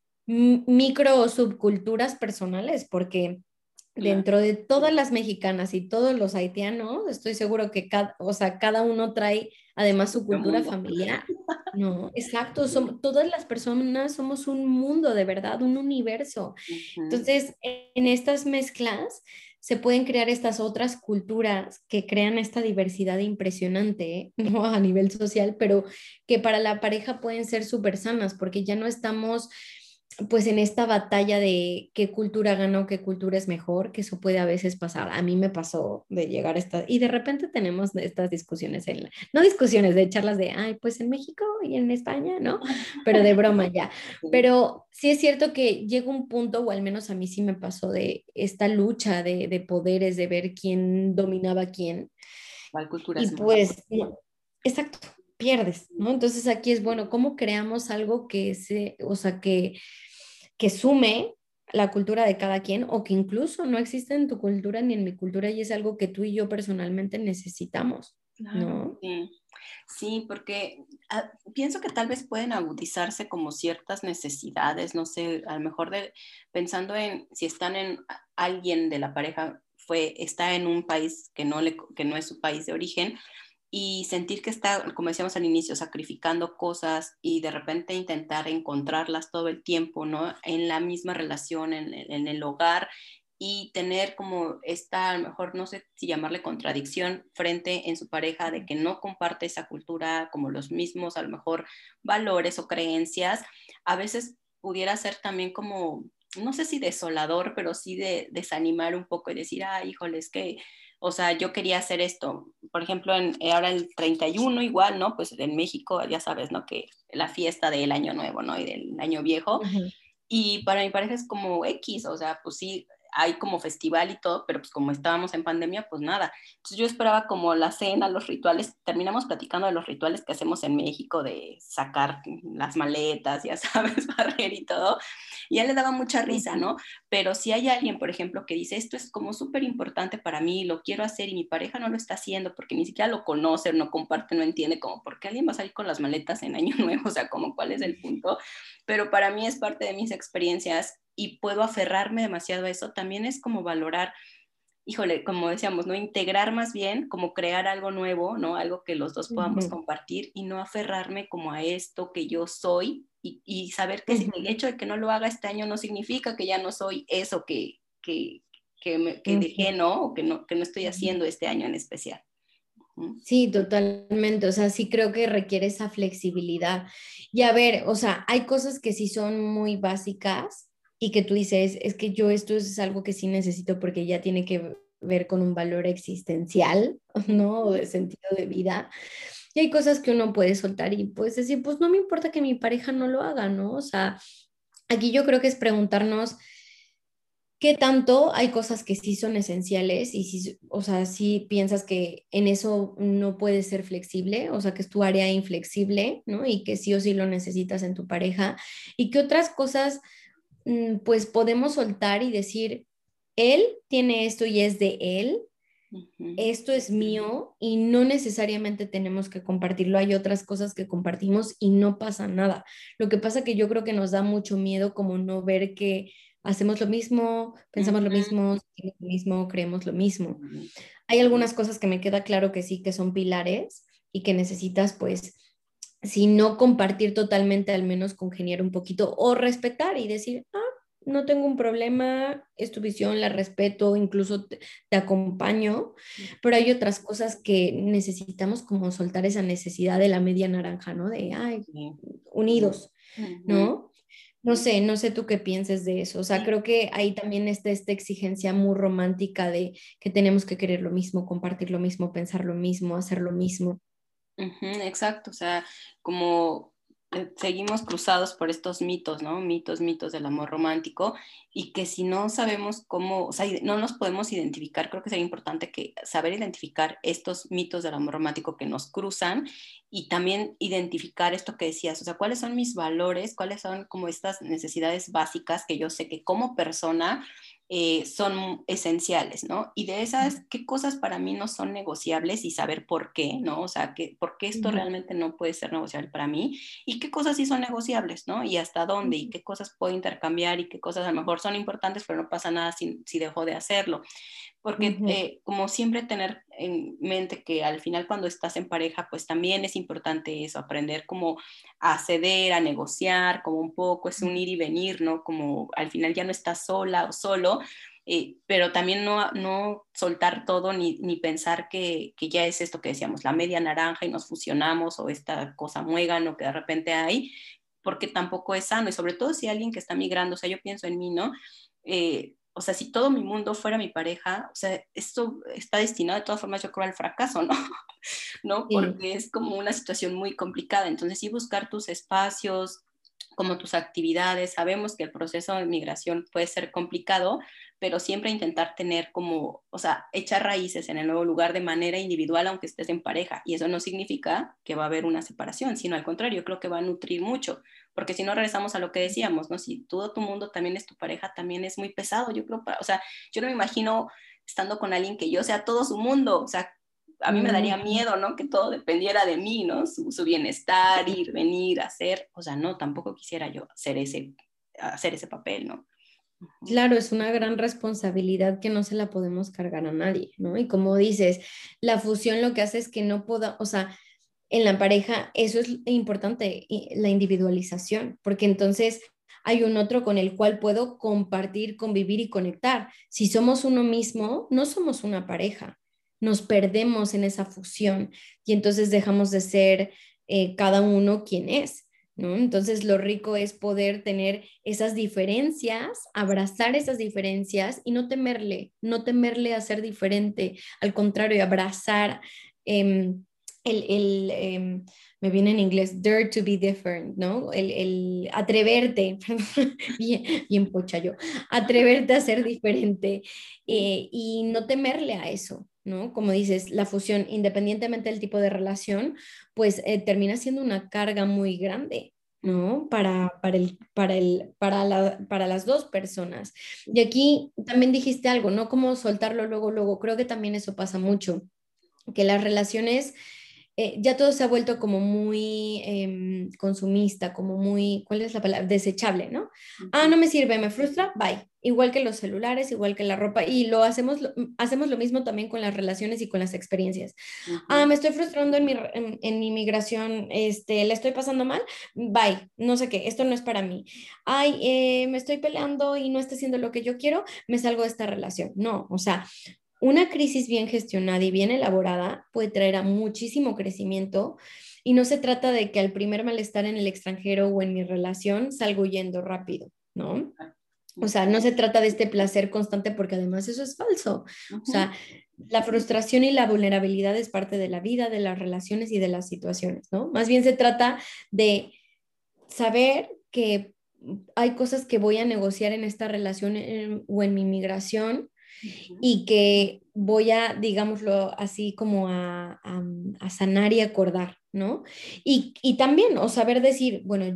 micro o subculturas personales, porque Claro. dentro de todas las mexicanas y todos los haitianos, estoy seguro que o sea, cada uno trae además su El cultura mundo. familiar. No, exacto, todas las personas somos un mundo de verdad, un universo. Ujú. Entonces, en estas mezclas se pueden crear estas otras culturas que crean esta diversidad impresionante, ¿no? A nivel social, pero que para la pareja pueden ser súper sanas, porque ya no estamos pues en esta batalla de qué cultura gana o qué cultura es mejor, que eso puede a veces pasar. A mí me pasó de llegar a esta, y de repente tenemos estas discusiones, no discusiones, de charlas de, ay, pues en México y en España, ¿no? Pero de broma ya. Sí. Pero sí es cierto que llega un punto, o al menos a mí sí me pasó, de esta lucha de poderes, de ver quién dominaba a quién. ¿Cuál cultura Y es más? pues, no, exacto, pierdes, ¿no? Entonces aquí es, bueno, ¿cómo creamos algo o sea, que sume la cultura de cada quien o que incluso no existe en tu cultura ni en mi cultura y es algo que tú y yo personalmente necesitamos, Claro, ¿no? sí. Sí, porque pienso que tal vez pueden agudizarse como ciertas necesidades, no sé, a lo mejor pensando en si están en alguien de la pareja está en un país que no es su país de origen y sentir que está, como decíamos al inicio, sacrificando cosas y de repente intentar encontrarlas todo el tiempo, ¿no? En la misma relación, en el hogar y tener como esta, a lo mejor no sé si llamarle contradicción frente en su pareja de que no comparte esa cultura como los mismos, a lo mejor valores o creencias, a veces pudiera ser también como, no sé si desolador, pero sí de desanimar un poco y decir, ah, híjole, es que, o sea, yo quería hacer esto, por ejemplo, ahora el 31 igual, ¿no? Pues en México, ya sabes, ¿no? Que la fiesta del Año Nuevo, ¿no? Y del Año Viejo, Ujú, y para mi pareja es como X, o sea, pues sí, hay como festival y todo, pero pues como estábamos en pandemia, pues nada. Entonces yo esperaba como la cena, los rituales, terminamos platicando de los rituales que hacemos en México, de sacar las maletas, ya sabes, barrer y todo, y a él le daba mucha risa, ujú, ¿no? Pero si hay alguien, por ejemplo, que dice, esto es como súper importante para mí, lo quiero hacer y mi pareja no lo está haciendo porque ni siquiera lo conoce, no comparte, no entiende, como, ¿por qué alguien va a salir con las maletas en Año Nuevo? O sea, como, ¿cuál es el punto? Pero para mí es parte de mis experiencias y puedo aferrarme demasiado a eso, también es como valorar, híjole, como decíamos, ¿no? Integrar más bien, como crear algo nuevo, ¿no? Algo que los dos podamos ujú, compartir y no aferrarme como a esto que yo soy y saber que si el ujú, hecho de que no lo haga este año no significa que ya no soy eso que dejé, ujú, ¿no? O que no estoy ujú. haciendo este año en especial. Sí, totalmente. O sea, sí creo que requiere esa flexibilidad. Y a ver, o sea, hay cosas que sí son muy básicas y que tú dices, es que yo esto es algo que sí necesito porque ya tiene que ver con un valor existencial, ¿no? O de sentido de vida. Y hay cosas que uno puede soltar y pues decir, pues no me importa que mi pareja no lo haga, ¿no? O sea, aquí yo creo que es preguntarnos ¿qué tanto hay cosas que sí son esenciales y si, o sea, si piensas que en eso no puedes ser flexible, o sea, que es tu área inflexible, ¿no? Y que sí o sí lo necesitas en tu pareja y qué otras cosas pues podemos soltar y decir, él tiene esto y es de él, Ujú, esto es mío y no necesariamente tenemos que compartirlo. Hay otras cosas que compartimos y no pasa nada. Lo que pasa que yo creo que nos da mucho miedo como no ver que hacemos lo mismo, pensamos lo ujú, mismo, sentimos lo mismo, creemos lo mismo. ujú. Hay algunas cosas que me queda claro que sí, que son pilares y que necesitas pues si no compartir totalmente, al menos congeniar un poquito o respetar y decir, ah, no tengo un problema, es tu visión, la respeto, incluso te acompaño, pero hay otras cosas que necesitamos como soltar esa necesidad de la media naranja, ¿no? De, ay, Sí. unidos, Ujú. ¿no? No sé tú qué pienses de eso. O sea, Sí. creo que ahí también está esta exigencia muy romántica de que tenemos que querer lo mismo, compartir lo mismo, pensar lo mismo, hacer lo mismo. Ujú, exacto, o sea, como seguimos cruzados por estos mitos, ¿no? Mitos del amor romántico, y que si no sabemos cómo, o sea, no nos podemos identificar, creo que sería importante que saber identificar estos mitos del amor romántico que nos cruzan, y también identificar esto que decías, o sea, cuáles son mis valores, cuáles son como estas necesidades básicas que yo sé que como persona son esenciales, ¿no? Y de esas, ¿qué cosas para mí no son negociables y saber por qué, ¿no? O sea, ¿por qué esto Ujú, realmente no puede ser negociable para mí? Y qué cosas sí son negociables, ¿no? Y hasta dónde, y ujú, qué cosas puedo intercambiar, y qué cosas a lo mejor son importantes, pero no pasa nada si dejo de hacerlo. Porque ujú. como siempre tener en mente que al final cuando estás en pareja, pues también es importante eso, aprender como a ceder, a negociar, como un poco es un ir y venir, ¿no? Como al final ya no estás sola o solo, pero también no soltar todo ni pensar que ya es esto que decíamos, la media naranja y nos fusionamos, o esta cosa muégano que de repente hay, porque tampoco es sano, y sobre todo si alguien que está migrando, o sea, yo pienso en mí, ¿no? O sea, si todo mi mundo fuera mi pareja, o sea, esto está destinado de todas formas, yo creo, al fracaso, ¿no? ¿No? Sí. Porque es como una situación muy complicada. Entonces, sí buscar tus espacios, como tus actividades. Sabemos que el proceso de migración puede ser complicado, pero siempre intentar tener como, o sea, echar raíces en el nuevo lugar de manera individual, aunque estés en pareja. Y eso no significa que va a haber una separación, sino al contrario, creo que va a nutrir mucho, porque si no regresamos a lo que decíamos, ¿no? Si todo tu mundo también es tu pareja, también es muy pesado, yo creo, o sea, yo no me imagino estando con alguien que yo sea todo su mundo, o sea, a mí me daría Ujú. miedo, ¿no? Que todo dependiera de mí, ¿no? Su bienestar, ir, venir, hacer, o sea, no, tampoco quisiera yo hacer ese papel, ¿no? Uh-huh. Claro, es una gran responsabilidad que no se la podemos cargar a nadie, ¿no? Y como dices, la fusión lo que hace es que no pueda, o sea, en la pareja eso es importante, la individualización, porque entonces hay un otro con el cual puedo compartir, convivir y conectar. Si somos uno mismo, no somos una pareja, nos perdemos en esa fusión y entonces dejamos de ser cada uno quien es. ¿No? Entonces, lo rico es poder tener esas diferencias, abrazar esas diferencias y no temerle a ser diferente, al contrario, abrazar el me viene en inglés, dare to be different, ¿no? El atreverte, bien, bien pocha yo, atreverte a ser diferente y no temerle a eso, ¿no? Como dices, la fusión, independientemente del tipo de relación, pues termina siendo una carga muy grande. ¿No? Para las dos personas. Y aquí también dijiste algo, ¿no? Como soltarlo luego, luego. Creo que también eso pasa mucho, que las relaciones, ya todo se ha vuelto como muy consumista, como muy, ¿cuál es la palabra? Desechable, ¿no? Ah, Uh-huh. no me sirve, me frustra, bye. Igual que los celulares, igual que la ropa, y hacemos lo mismo también con las relaciones y con las experiencias. Ah, Uh-huh. me estoy frustrando en mi migración, le estoy pasando mal, bye, no sé qué, esto no es para mí. Ay, me estoy peleando y no está haciendo lo que yo quiero, me salgo de esta relación. No, o sea, una crisis bien gestionada y bien elaborada puede traer a muchísimo crecimiento y no se trata de que al primer malestar en el extranjero o en mi relación salgo huyendo rápido, ¿no? O sea, no se trata de este placer constante porque además eso es falso. O Uh-huh. sea, la frustración y la vulnerabilidad es parte de la vida, de las relaciones y de las situaciones, ¿no? Más bien se trata de saber que hay cosas que voy a negociar en esta relación o en mi migración Uh-huh. y que voy a, digámoslo así, como a sanar y acordar, ¿no? Y también, o saber decir, bueno,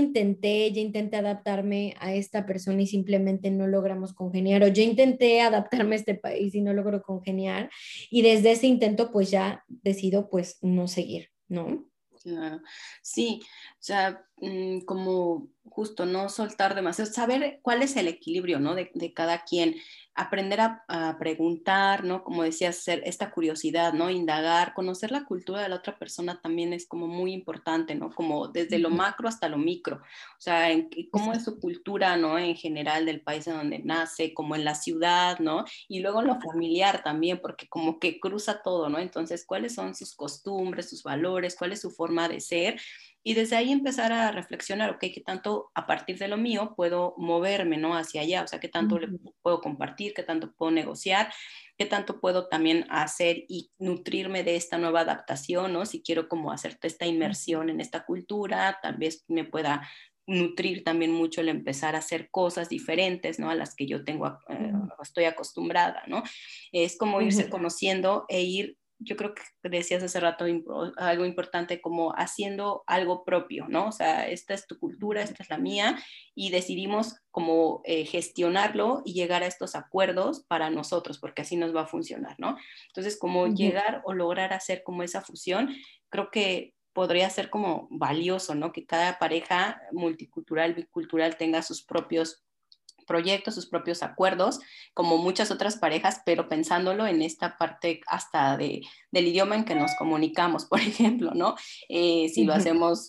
ya intenté adaptarme a esta persona y simplemente no logramos congeniar, o ya intenté adaptarme a este país y no logro congeniar, y desde ese intento, pues ya decido, pues, no seguir, ¿no? Claro. Sí, o sea, como justo no soltar demasiado, saber cuál es el equilibrio, ¿no? De cada quien, aprender a preguntar, ¿no? Como decías, hacer esta curiosidad, ¿no? Indagar, conocer la cultura de la otra persona también es como muy importante, ¿no? Como desde lo Ujú. macro hasta lo micro, o sea, cómo es su cultura, ¿no? En general del país en donde nace, como en la ciudad, ¿no? Y luego en lo familiar también, porque como que cruza todo, ¿no? Entonces, ¿cuáles son sus costumbres, sus valores, cuál es su forma de ser? Y desde ahí empezar a reflexionar, ok, qué tanto a partir de lo mío puedo moverme, ¿no? Hacia allá, o sea, qué tanto le Ujú. puedo compartir, qué tanto puedo negociar, qué tanto puedo también hacer y nutrirme de esta nueva adaptación, ¿no? Si quiero como hacer esta inmersión en esta cultura, tal vez me pueda nutrir también mucho el empezar a hacer cosas diferentes, ¿no? A las que yo tengo, estoy acostumbrada, ¿no? Es como irse conociendo e ir, yo creo que decías hace rato algo importante, como haciendo algo propio, ¿no? O sea, esta es tu cultura, esta es la mía, y decidimos como gestionarlo y llegar a estos acuerdos para nosotros, porque así nos va a funcionar, ¿no? Entonces, como llegar o lograr hacer como esa fusión, creo que podría ser como valioso, ¿no? Que cada pareja multicultural, bicultural tenga sus propios proyectos, sus propios acuerdos, como muchas otras parejas, pero pensándolo en esta parte hasta del idioma en que nos comunicamos, por ejemplo, ¿no? Si lo hacemos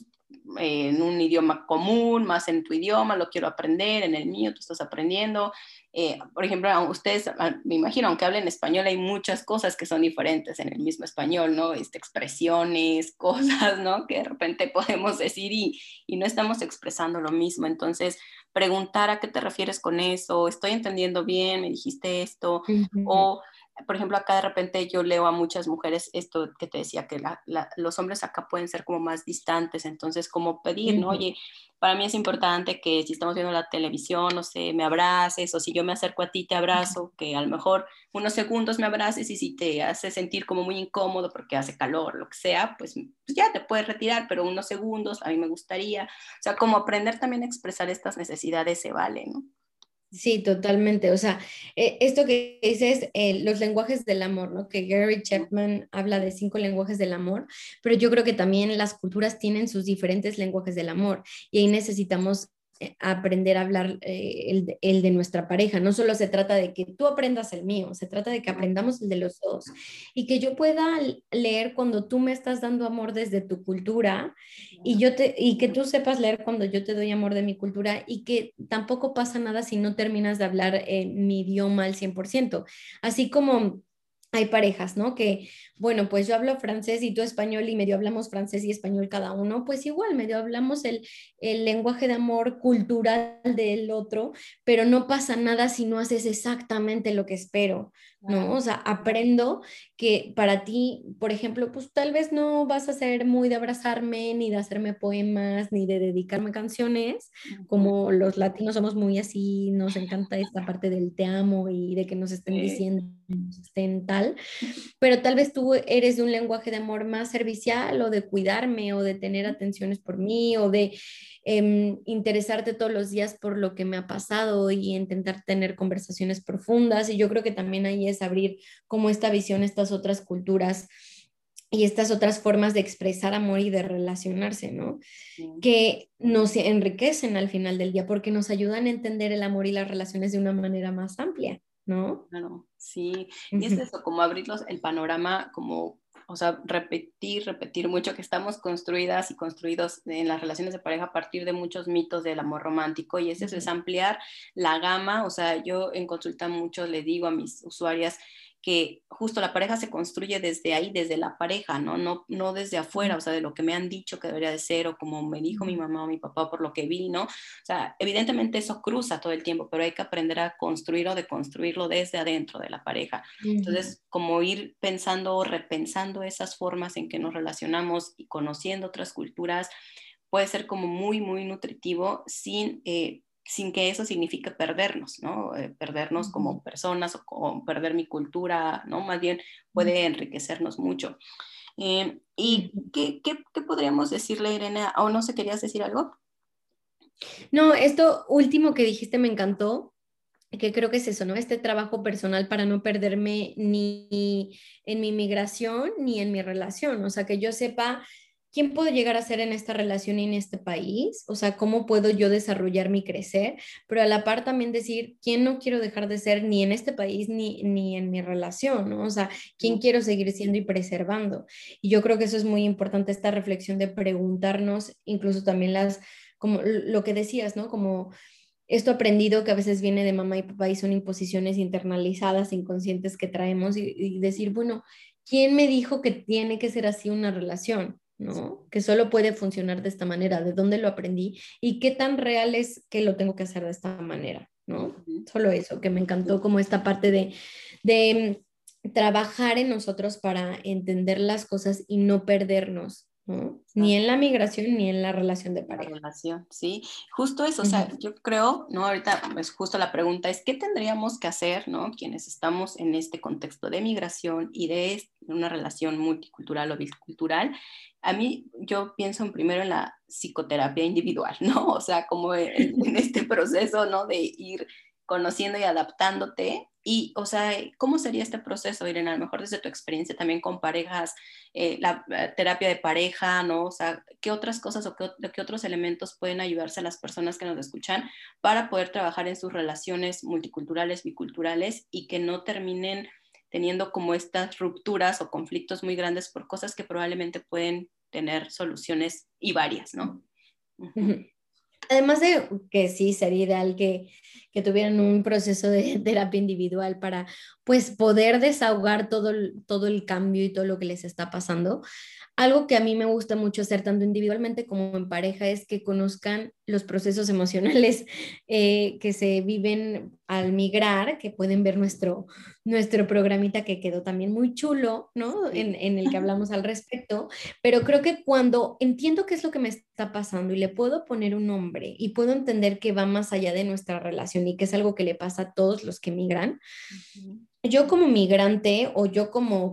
en un idioma común, más en tu idioma, lo quiero aprender, en el mío tú estás aprendiendo. Por ejemplo, ustedes, me imagino, aunque hablen español, hay muchas cosas que son diferentes en el mismo español, ¿no? Expresiones, cosas, ¿no? Que de repente podemos decir y no estamos expresando lo mismo. Entonces, preguntar a qué te refieres con eso, estoy entendiendo bien, me dijiste esto, o por ejemplo, acá de repente yo leo a muchas mujeres esto que te decía, que los hombres acá pueden ser como más distantes, entonces como pedir, ¿no? Oye, para mí es importante que si estamos viendo la televisión, no sé, me abraces, o si yo me acerco a ti te abrazo, que a lo mejor unos segundos me abraces, y si te hace sentir como muy incómodo porque hace calor, lo que sea, pues ya te puedes retirar, pero unos segundos a mí me gustaría, o sea, como aprender también a expresar estas necesidades se vale, ¿no? Sí, totalmente. O sea, esto que dices, los lenguajes del amor, ¿no? Que Gary Chapman habla de 5 lenguajes del amor, pero yo creo que también las culturas tienen sus diferentes lenguajes del amor y ahí necesitamos aprender a hablar el de nuestra pareja. No solo se trata de que tú aprendas el mío, se trata de que aprendamos el de los dos y que yo pueda leer cuando tú me estás dando amor desde tu cultura y que tú sepas leer cuando yo te doy amor de mi cultura y que tampoco pasa nada si no terminas de hablar mi idioma al 100%. Así como hay parejas, ¿no? Que, bueno, pues yo hablo francés y tú español y medio hablamos francés y español cada uno, pues igual medio hablamos el lenguaje de amor cultural del otro, pero no pasa nada si no haces exactamente lo que espero, ¿no? O sea, aprendo que para ti, por ejemplo, pues tal vez no vas a ser muy de abrazarme, ni de hacerme poemas, ni de dedicarme canciones, como los latinos somos muy así, nos encanta esta parte del te amo y de que nos estén diciendo, nos estén tal, pero tal vez tú eres de un lenguaje de amor más servicial o de cuidarme o de tener atenciones por mí o de interesarte todos los días por lo que me ha pasado y intentar tener conversaciones profundas. Y yo creo que también ahí es abrir como esta visión, estas otras culturas y estas otras formas de expresar amor y de relacionarse, ¿no? Que nos enriquecen al final del día porque nos ayudan a entender el amor y las relaciones de una manera más amplia, ¿no? Claro, sí, y es eso, como abrirlos el panorama, como, o sea, repetir mucho que estamos construidas y construidos en las relaciones de pareja a partir de muchos mitos del amor romántico, y eso es ampliar la gama. O sea, yo en consulta mucho le digo a mis usuarias que justo la pareja se construye desde ahí, desde la pareja, ¿no? No desde afuera, o sea, de lo que me han dicho que debería de ser, o como me dijo mi mamá o mi papá por lo que vi, ¿no? O sea, evidentemente eso cruza todo el tiempo, pero hay que aprender a construir o deconstruirlo desde adentro de la pareja. Entonces, como ir pensando o repensando esas formas en que nos relacionamos y conociendo otras culturas, puede ser como muy, muy nutritivo sin que eso signifique perdernos, ¿no? Perdernos como personas o perder mi cultura, ¿no? Más bien puede enriquecernos mucho. ¿Y qué podríamos decirle, Irene? ¿O no sé, querías decir algo? No, esto último que dijiste me encantó, que creo que es eso, ¿no? Este trabajo personal para no perderme ni en mi migración ni en mi relación, o sea, que yo sepa quién puedo llegar a ser en esta relación y en este país, o sea, cómo puedo yo desarrollarme y crecer, pero a la par también decir quién no quiero dejar de ser ni en este país ni en mi relación, ¿no? O sea, quién quiero seguir siendo y preservando. Y yo creo que eso es muy importante, esta reflexión de preguntarnos, incluso también como lo que decías, ¿no? Como esto aprendido que a veces viene de mamá y papá y son imposiciones internalizadas, inconscientes que traemos y decir, bueno, ¿quién me dijo que tiene que ser así una relación? ¿No? Que solo puede funcionar de esta manera, ¿de dónde lo aprendí? ¿Y qué tan real es que lo tengo que hacer de esta manera? ¿No? Solo eso, que me encantó como esta parte de trabajar en nosotros para entender las cosas y no perdernos, ¿no? Ni en la migración ni en la relación de La pareja. relación, sí, justo eso, o sea, Ujú. yo creo, ¿no? Ahorita, pues justo la pregunta es, ¿qué tendríamos que hacer, ¿no? Quienes estamos en este contexto de migración y de una relación multicultural o bicultural. A mí, yo pienso primero en la psicoterapia individual, ¿no? O sea, como en este proceso, ¿no? De ir conociendo y adaptándote. Y, o sea, ¿cómo sería este proceso, Irene? A lo mejor desde tu experiencia también con parejas, la terapia de pareja, ¿no? O sea, ¿qué otras cosas o qué otros elementos pueden ayudarse a las personas que nos escuchan para poder trabajar en sus relaciones multiculturales, biculturales y que no terminen teniendo como estas rupturas o conflictos muy grandes por cosas que probablemente pueden tener soluciones y varias, ¿no? Uh-huh. Ujú. Además de que sí, sería ideal que tuvieran un proceso de terapia individual para pues poder desahogar todo el cambio y todo lo que les está pasando. Algo que a mí me gusta mucho hacer tanto individualmente como en pareja es que conozcan los procesos emocionales que se viven al migrar, que pueden ver nuestro programita que quedó también muy chulo, ¿no? Sí. En el que hablamos al respecto, pero creo que cuando entiendo qué es lo que me está pasando y le puedo poner un nombre y puedo entender que va más allá de nuestra relación y que es algo que le pasa a todos los que migran, Uh-huh. yo como migrante o yo como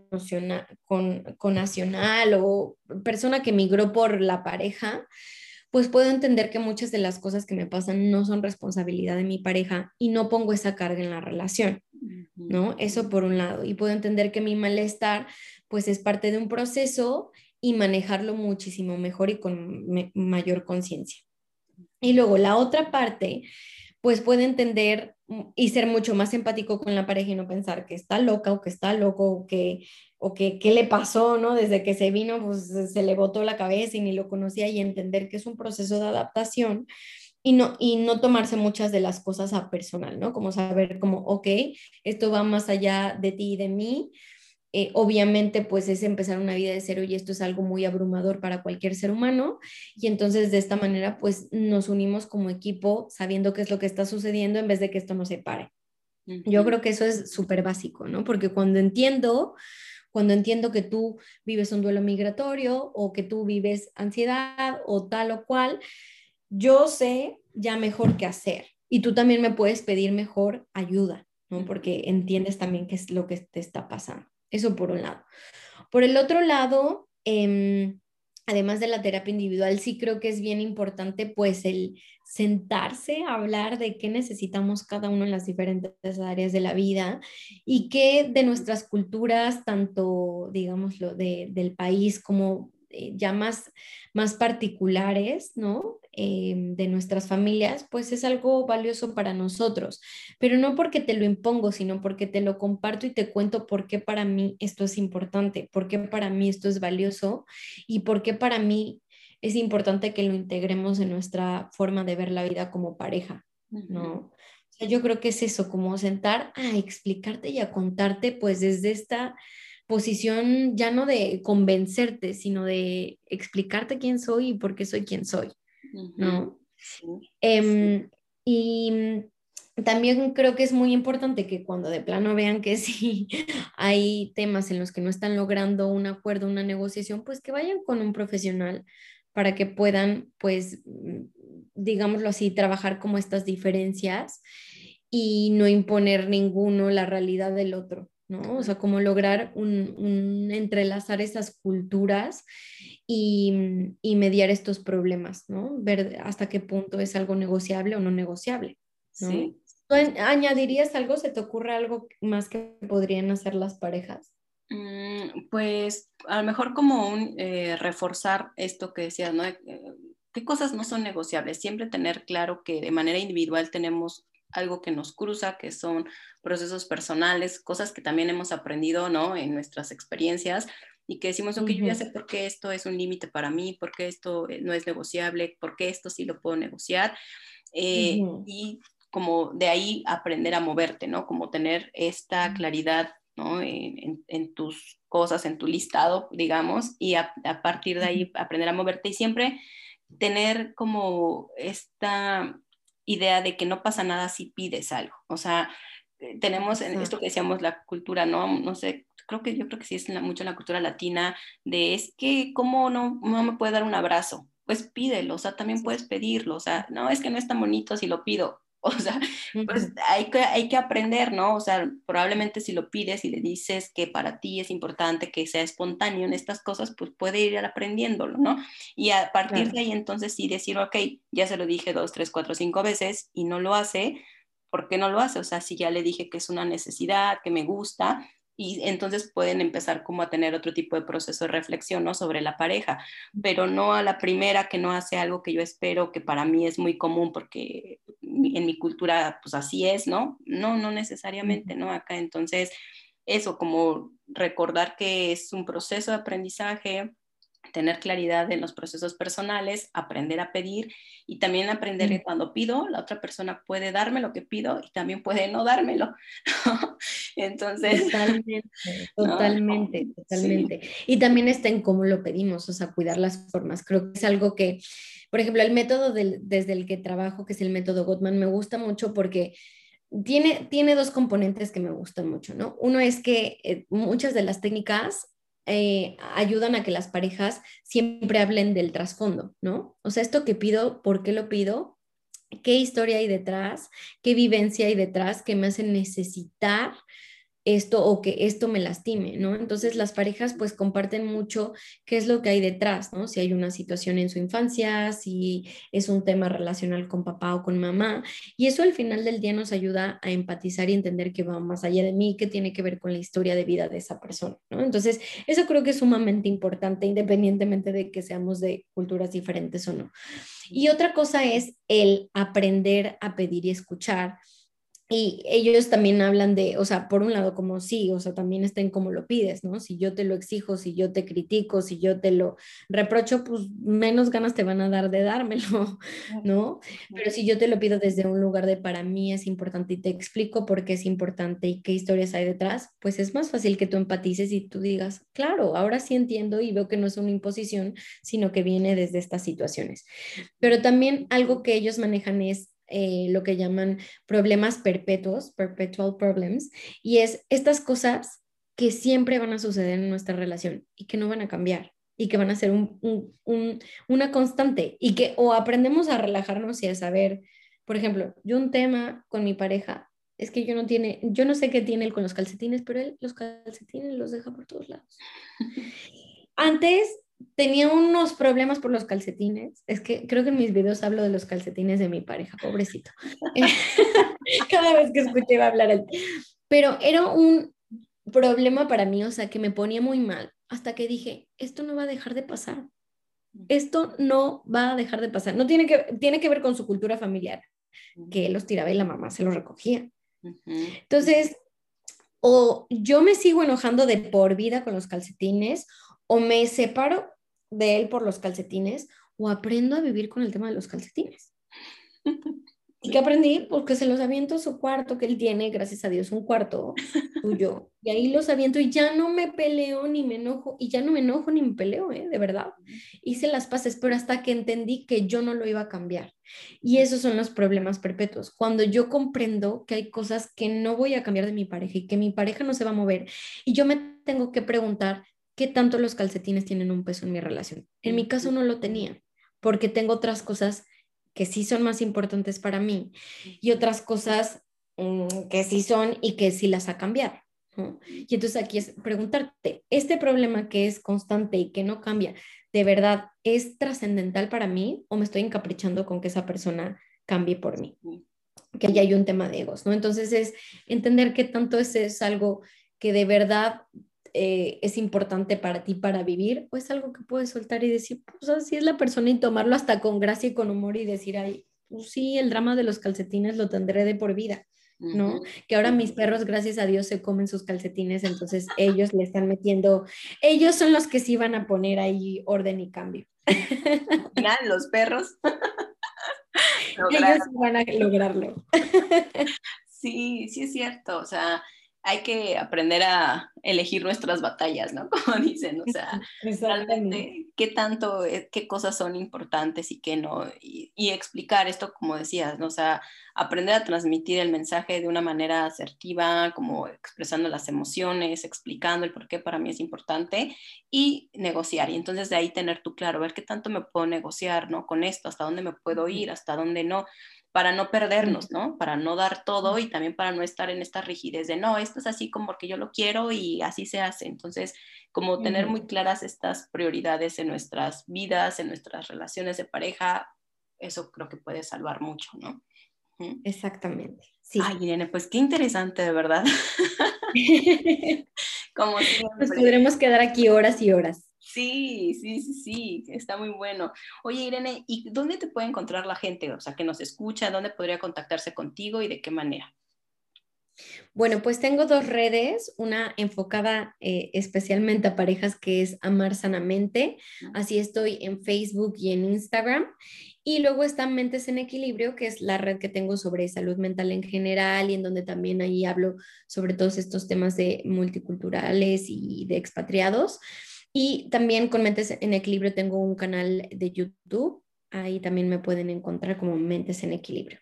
con nacional o persona que migró por la pareja, pues puedo entender que muchas de las cosas que me pasan no son responsabilidad de mi pareja y no pongo esa carga en la relación, Uh-huh. ¿no? Eso por un lado. Y puedo entender que mi malestar pues es parte de un proceso y manejarlo muchísimo mejor y con mayor conciencia. Y luego la otra parte pues puede entender y ser mucho más empático con la pareja y no pensar que está loca o que está loco o que qué le pasó, ¿no? Desde que se vino, pues se le botó la cabeza y ni lo conocía y entender que es un proceso de adaptación y no tomarse muchas de las cosas a personal, ¿no? Como saber como, ok, esto va más allá de ti y de mí, obviamente pues es empezar una vida de cero y esto es algo muy abrumador para cualquier ser humano y entonces de esta manera pues nos unimos como equipo sabiendo qué es lo que está sucediendo en vez de que esto nos separe. Yo Uh-huh. creo que eso es súper básico, ¿no? Porque cuando entiendo que tú vives un duelo migratorio o que tú vives ansiedad o tal o cual, yo sé ya mejor qué hacer y tú también me puedes pedir mejor ayuda, ¿no? Uh-huh. Porque entiendes también qué es lo que te está pasando. Eso por un lado. Por el otro lado, además de la terapia individual, sí creo que es bien importante pues el sentarse a hablar de qué necesitamos cada uno en las diferentes áreas de la vida y qué de nuestras culturas, tanto digámoslo del país como ya más particulares, ¿no? De nuestras familias, pues es algo valioso para nosotros, pero no porque te lo impongo, sino porque te lo comparto y te cuento por qué para mí esto es importante, por qué para mí esto es valioso y por qué para mí es importante que lo integremos en nuestra forma de ver la vida como pareja, Uh-huh. ¿no? O sea, yo creo que es eso, como sentar a explicarte y a contarte, pues desde esta posición ya no de convencerte, sino de explicarte quién soy y por qué soy quien soy, Uh-huh. ¿no? Sí. Em, y también creo que es muy importante que cuando de plano vean que sí hay temas en los que no están logrando un acuerdo, una negociación, pues que vayan con un profesional para que puedan, pues, digámoslo así, trabajar como estas diferencias y no imponer ninguno la realidad del otro, ¿no? O sea, como lograr un entrelazar esas culturas y mediar estos problemas, ¿no? Ver hasta qué punto es algo negociable o no negociable, ¿no? Sí. ¿Tú añadirías algo? ¿Se te ocurre algo más que podrían hacer las parejas? Pues a lo mejor como reforzar esto que decías, ¿no? ¿Qué cosas no son negociables? Siempre tener claro que de manera individual tenemos algo que nos cruza, que son procesos personales, cosas que también hemos aprendido, ¿no? En nuestras experiencias y que decimos, ok, yo ya sé Ujú, por qué esto es un límite para mí, por qué esto no es negociable, por qué esto sí lo puedo negociar. ujú, Y como de ahí aprender a moverte, ¿no? Como tener esta claridad, ¿no? En tus cosas, en tu listado, digamos, y a partir de ujú, ahí aprender a moverte y siempre tener como esta idea de que no pasa nada si pides algo. O sea, tenemos en esto que decíamos la cultura, ¿no? No sé, yo creo que sí es mucho en la cultura latina, de es que, ¿cómo no me puede dar un abrazo? Pues pídelo, o sea, también puedes pedirlo, o sea, no, es que no es tan bonito si lo pido, o sea, pues Ujú. hay que aprender, ¿no? O sea, probablemente si lo pides y le dices que para ti es importante que sea espontáneo en estas cosas, pues puede ir aprendiéndolo, ¿no? Y a partir Claro. de ahí entonces sí decir, ok, ya se lo dije 2, 3, 4, 5 veces y no lo hace, ¿por qué no lo hace? O sea, si ya le dije que es una necesidad, que me gusta, y entonces pueden empezar como a tener otro tipo de proceso de reflexión, ¿no? Sobre la pareja, pero no a la primera que no hace algo que yo espero, que para mí es muy común porque en mi cultura pues así es, ¿no? No necesariamente, Ujú. ¿no? Acá entonces eso, como recordar que es un proceso de aprendizaje, tener claridad en los procesos personales, aprender a pedir y también aprender que cuando pido, la otra persona puede darme lo que pido y también puede no dármelo. Entonces, Totalmente, ¿no? totalmente, Sí. totalmente. Y también está en cómo lo pedimos, o sea, cuidar las formas. Creo que es algo que, por ejemplo, el método desde el que trabajo, que es el método Gottman, me gusta mucho porque tiene dos componentes que me gustan mucho, ¿no? Uno es que muchas de las técnicas ayudan a que las parejas siempre hablen del trasfondo, ¿no? O sea, esto que pido, ¿por qué lo pido? ¿Qué historia hay detrás? ¿Qué vivencia hay detrás que me hace necesitar esto o que esto me lastime, ¿no? Entonces las parejas pues comparten mucho qué es lo que hay detrás, ¿no? Si hay una situación en su infancia, si es un tema relacional con papá o con mamá, y eso al final del día nos ayuda a empatizar y entender que va más allá de mí, que tiene que ver con la historia de vida de esa persona, ¿no? Entonces, eso creo que es sumamente importante independientemente de que seamos de culturas diferentes o no. Y otra cosa es el aprender a pedir y escuchar. Y ellos también hablan de, o sea, por un lado como sí, o sea, también está en cómo lo pides, ¿no? Si yo te lo exijo, si yo te critico, si yo te lo reprocho, pues menos ganas te van a dar de dármelo, ¿no? Pero si yo te lo pido desde un lugar de para mí es importante y te explico por qué es importante y qué historias hay detrás, pues es más fácil que tú empatices y tú digas, claro, ahora sí entiendo y veo que no es una imposición, sino que viene desde estas situaciones. Pero también algo que ellos manejan es lo que llaman problemas perpetuos, perpetual problems, y es estas cosas que siempre van a suceder en nuestra relación y que no van a cambiar y que van a ser una constante y que o aprendemos a relajarnos y a saber, por ejemplo, yo un tema con mi pareja es que yo no sé qué tiene él con los calcetines, pero él los calcetines los deja por todos lados. Antes tenía unos problemas por los calcetines. Es que creo que en mis videos hablo de los calcetines de mi pareja, pobrecito. Cada vez que escuché iba a hablar él. Pero era un problema para mí, o sea, que me ponía muy mal, hasta que dije, esto no va a dejar de pasar. Esto no va a dejar de pasar. No tiene que ver con su cultura familiar, que él los tiraba y la mamá se los recogía. Entonces, o yo me sigo enojando de por vida con los calcetines, o me separo de él por los calcetines, o aprendo a vivir con el tema de los calcetines. ¿Y qué Sí. aprendí? Pues que se los aviento a su cuarto, que él tiene, gracias a Dios, un cuarto suyo. Y ahí los aviento y ya no me peleo ni me enojo, y ya no me enojo ni me peleo, de verdad. Hice las paces, pero hasta que entendí que yo no lo iba a cambiar. Y esos son los problemas perpetuos. Cuando yo comprendo que hay cosas que no voy a cambiar de mi pareja y que mi pareja no se va a mover, y yo me tengo que preguntar qué tanto los calcetines tienen un peso en mi relación. En mi caso no lo tenía, porque tengo otras cosas que sí son más importantes para mí y otras cosas que sí son y que sí las ha cambiado, ¿no? Y entonces aquí es preguntarte, ¿este problema que es constante y que no cambia, de verdad es trascendental para mí o me estoy encaprichando con que esa persona cambie por mí? Que ahí hay un tema de egos, ¿no? Entonces es entender que tanto ese es algo que de verdad es importante para ti para vivir, o es algo que puedes soltar y decir, pues así es la persona y tomarlo hasta con gracia y con humor y decir, ay, pues sí, el drama de los calcetines lo tendré de por vida, ¿no? Que ahora mis perros, gracias a Dios, se comen sus calcetines, entonces ellos le están metiendo, ellos son los que sí van a poner ahí orden y cambio. Al final, los perros Ellos lograron. sí van a lograrlo. Sí, sí es cierto, o sea, hay que aprender a elegir nuestras batallas, ¿no? Como dicen, o sea, realmente Exactamente. qué tanto, qué cosas son importantes y qué no, y explicar esto como decías, ¿no? O sea, aprender a transmitir el mensaje de una manera asertiva, como expresando las emociones, explicando el por qué para mí es importante y negociar. Y entonces de ahí tener tú claro, ver qué tanto me puedo negociar, ¿no? Con esto, hasta dónde me puedo ir, hasta dónde no, para no perdernos, ¿no? Para no dar todo y también para no estar en esta rigidez de, no, esto es así como porque yo lo quiero y así se hace. Entonces, como tener muy claras estas prioridades en nuestras vidas, en nuestras relaciones de pareja, eso creo que puede salvar mucho, ¿no? Exactamente, Ay, sí. Irene, pues qué interesante, de verdad. Como Nos siempre. podremos quedar aquí horas y horas. Sí, sí, sí, sí, está muy bueno. Oye, Irene, ¿y dónde te puede encontrar la gente? O sea, que nos escucha, ¿dónde podría contactarse contigo y de qué manera? Bueno, pues tengo dos redes, una enfocada especialmente a parejas que es Amar Sanamente, así estoy en Facebook y en Instagram. Y luego está Mentes en Equilibrio, que es la red que tengo sobre salud mental en general y en donde también ahí hablo sobre todos estos temas de multiculturales y de expatriados. Y también con Mentes en Equilibrio tengo un canal de YouTube, ahí también me pueden encontrar como Mentes en Equilibrio.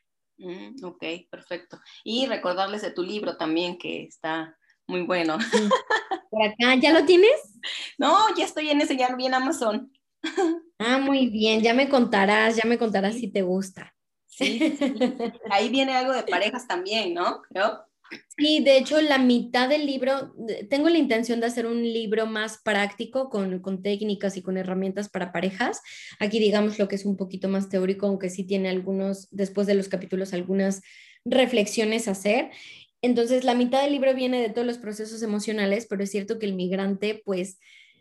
Ok, perfecto. Y recordarles de tu libro también, que está muy bueno. Sí, por acá, ¿ya lo tienes? No, ya estoy en ese, ya lo vi en Amazon. Ah, muy bien, ya me contarás Sí, si te gusta. sí, sí. Ahí viene algo de parejas también, ¿no? Creo. Sí, de hecho, la mitad del libro, tengo la intención de hacer un libro más práctico con técnicas y con herramientas para parejas. Aquí digamos lo que es un poquito más teórico, aunque sí tiene algunos, después de los capítulos, algunas reflexiones a hacer. Entonces, la mitad del libro viene de todos los procesos emocionales, pero es cierto que el migrante, pues,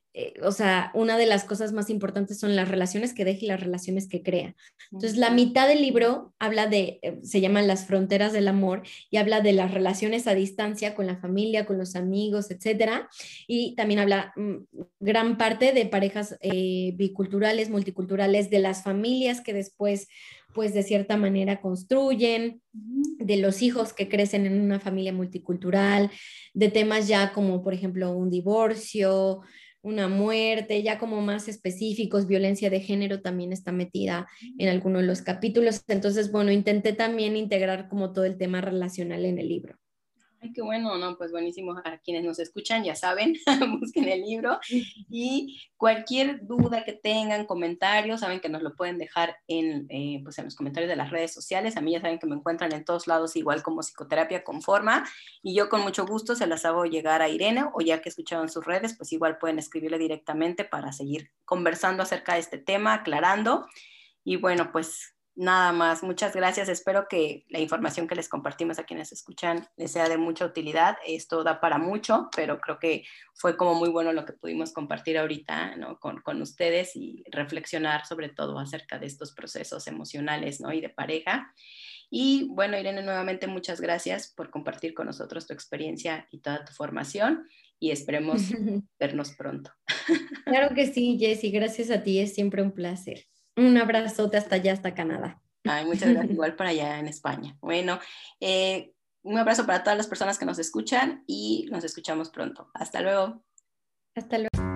o sea, una de las cosas más importantes son las relaciones que deja y las relaciones que crea. Entonces, la mitad del libro habla de, se llaman las fronteras del amor y habla de las relaciones a distancia con la familia, con los amigos, etcétera. Y también habla gran parte de parejas biculturales, multiculturales, de las familias que después, pues, de cierta manera construyen, de los hijos que crecen en una familia multicultural, de temas ya como, por ejemplo, un divorcio, una muerte, ya como más específicos, violencia de género también está metida en algunos de los capítulos. Entonces, bueno, intenté también integrar como todo el tema relacional en el libro. Ay, qué bueno, no, pues buenísimo. A quienes nos escuchan ya saben, busquen el libro y cualquier duda que tengan, comentarios, saben que nos lo pueden dejar pues en los comentarios de las redes sociales. A mí ya saben que me encuentran en todos lados igual como Psicoterapia con Forma y yo con mucho gusto se las hago llegar a Irene o ya que escucharon sus redes, pues igual pueden escribirle directamente para seguir conversando acerca de este tema, aclarando. Y bueno, pues nada más, muchas gracias. Espero que la información que les compartimos a quienes escuchan les sea de mucha utilidad. Esto da para mucho, pero creo que fue como muy bueno lo que pudimos compartir ahorita, ¿no? con ustedes y reflexionar sobre todo acerca de estos procesos emocionales, ¿no? Y de pareja. Y bueno, Irene, nuevamente muchas gracias por compartir con nosotros tu experiencia y toda tu formación y esperemos vernos pronto. Claro que sí, Jessy, gracias a ti, es siempre un placer. Un abrazote hasta allá, hasta Canadá. Ay, muchas gracias, igual para allá en España. Bueno, un abrazo para todas las personas que nos escuchan y nos escuchamos pronto. Hasta luego. Hasta luego.